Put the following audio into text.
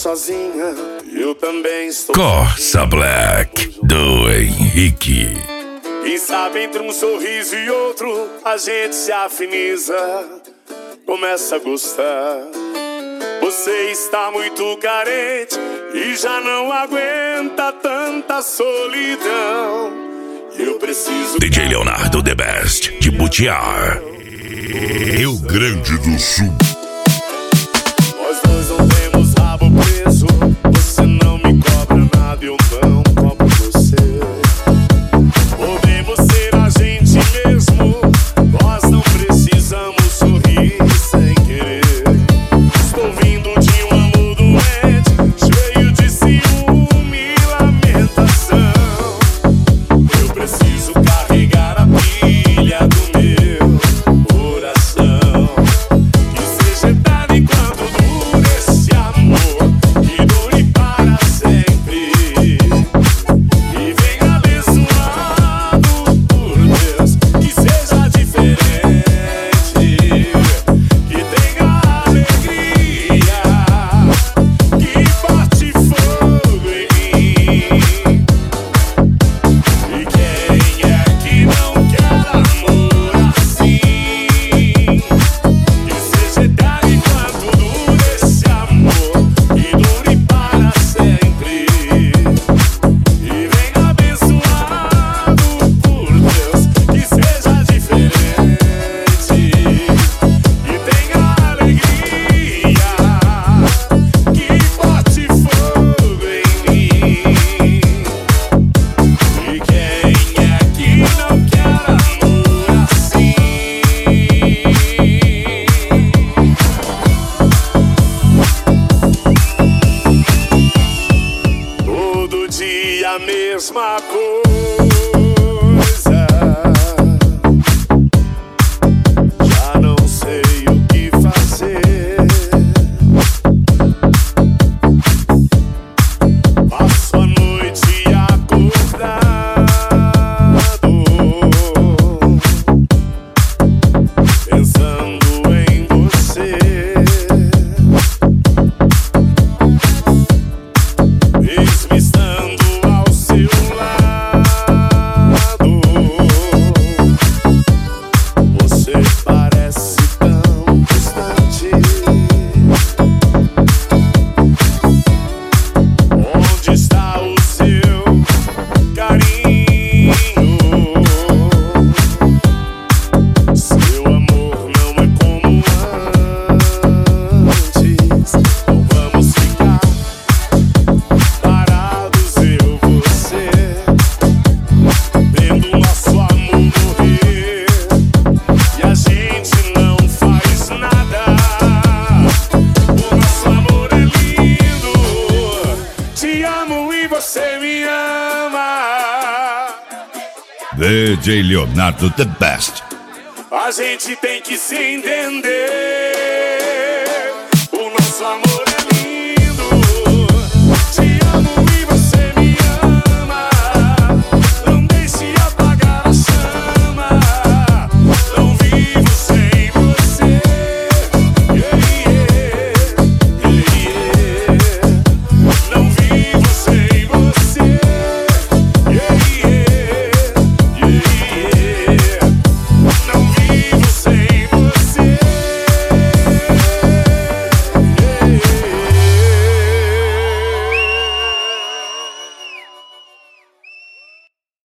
sozinha, eu também estou. Corsa Black, do Henrique. Quem sabe entre um sorriso e outro a gente se afiniza, começa a gostar. Você está muito carente e já não aguenta tanta solidão. Eu preciso. DJ Leonardo The Best, de Butiá, Rio Grande do Sul. Nós dois não temos rabo preso. Você não me cobra nada, eu não cobro você. Podemos ser a gente mesmo. Nós não precisamos sorrir sem querer. Estou vindo de um amor doente, cheio de ciúme e lamentação. Eu preciso carregar a pilha do meu coração. Que seja eterno enquanto dure esse amor, que dure para sempre. E venha abençoado por Deus, que seja diferente, que tenha alegria, que bote fogo em mim. E quem é que não quer amor assim? Que seja eterno enquanto dure esse amor, que dure para sempre. E venha abençoado por Deus, que seja diferente, que tenha alegria, que bote fogo em mim. E quem é que não quer amor assim? Todo dia a mesma coisa. Já não sei o que fazer. Passo a noite acordado, pensando em você. Mesmo estando ao seu lado, você parece tão distante. Onde está o seu carinho? Seu amor não é como antes. Não vamos ficar parados, eu, você, vendo nosso amor morrer. E a gente não faz nada. O nosso amor é lindo. Te amo e você me ama. DJ Leonardo The Best. A gente tem que se entender.